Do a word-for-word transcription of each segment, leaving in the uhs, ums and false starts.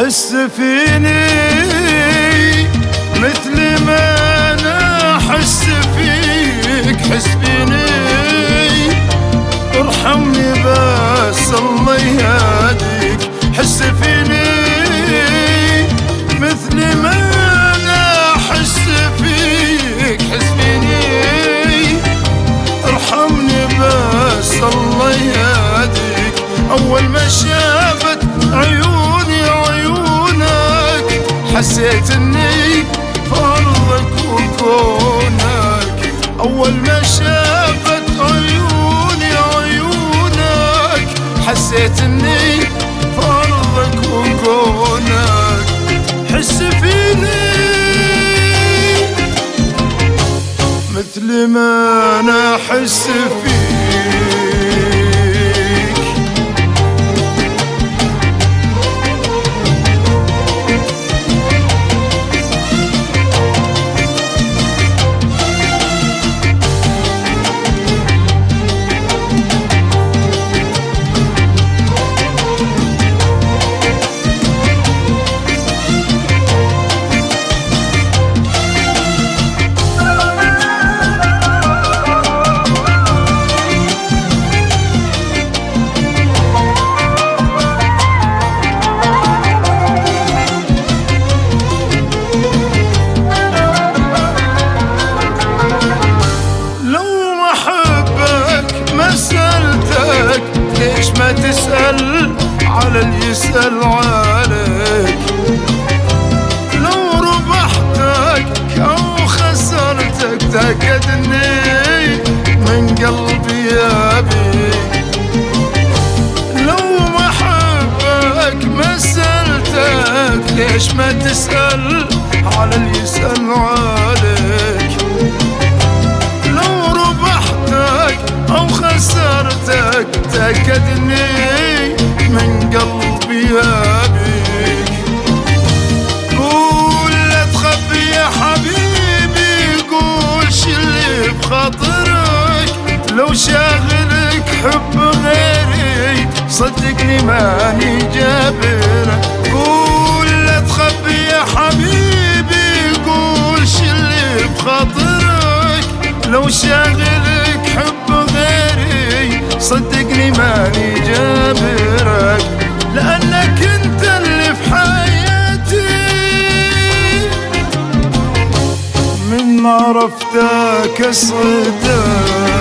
حس فيني مثل ما انا احس فيك، حس فيني ارحمني بس الله يهديك، حس فيني مثل ما انا احس فيك، حس فيني ارحمني بس الله يهديك. اول ما شافت عيوني عيونك حسيت اني فرضك وكونك، اول ما شافت عيوني عيونك حسيت اني فرضك وكونك، حس فيني مثل ما انا احس فيك. ليش ما تسأل على اللي يسأل عليك؟ لو ربحتك أو خسرتك تأكد إني من قلبي أبيك. لو ما حبك ما سألتك ليش ما تسأل على اللي يسأل عليك؟ لو ربحتك أو خسرتك تأكد إني من قلبي أبيك. قول لا تخبي يا حبيبي، قول شي اللي بخاطرك، لو شاغلك حب غيري صدقني ماني جابرك. قول لا تخبي يا حبيبي، قول شي اللي بخاطرك، لو شاغلك حب غيري صدقني ماني جابرك، لأنك انت اللي في حياتي من عرفتك أسعدك.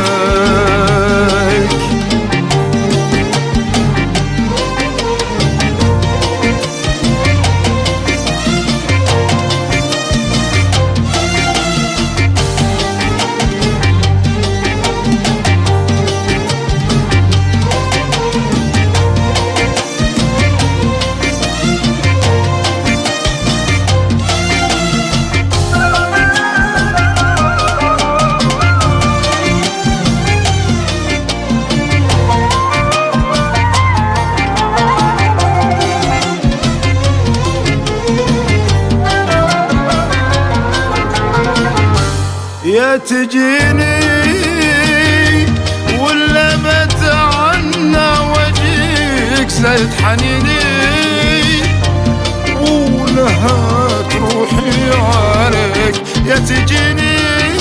يا تجيني ولا بتعنى وجيك زايد حنيني، ونهات روحي عليك. يا تجيني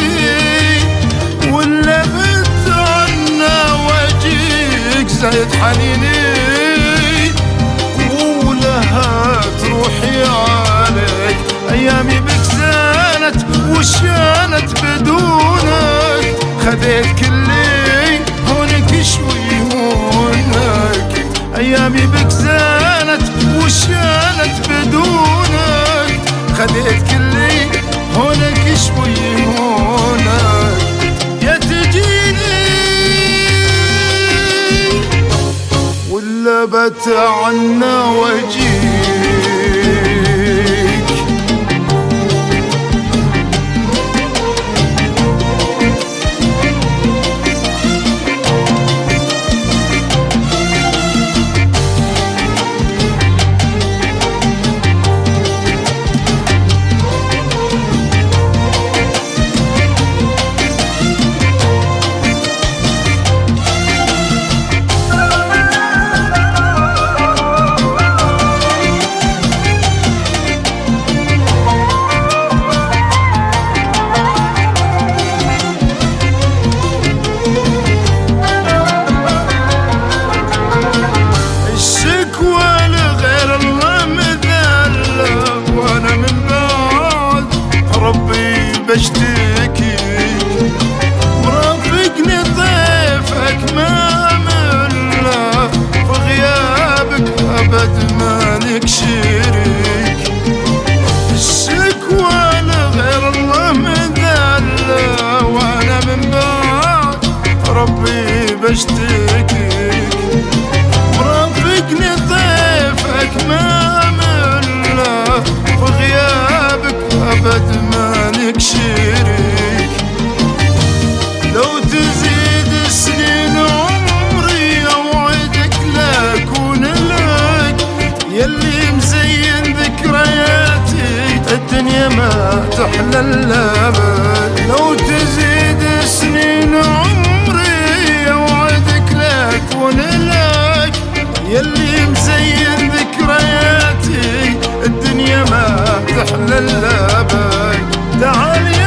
ولا بتعنى وجيك زايد حنيني، ونهات روحي عليك. ايامي بك زانت وشانت بدونك، خذيت كلي هونك شوي هونك. ايامي بك زانت وشانت بدونك، خذيت كلي هونك شوي هونك. يا تجيني ولا بتعنى وجيك. بشتكي مرافقني ضيفك ما مله في غيابك أبد مالك شريك الشكوى لغير الله مذلة وأنا من بعد ربي بشتكي مرافقني ضيفك ما مله في غيابك أبد مالك شريك لو تزيد سنين عمري أوعدك لا أكون لك يلي مزين ذكرياتي الدنيا ما تحلى الأبد لو تزيد سنين عمري أوعدك لا أكون لك يلي مزين ذكرياتي الدنيا ما تحلى الأبد تعالي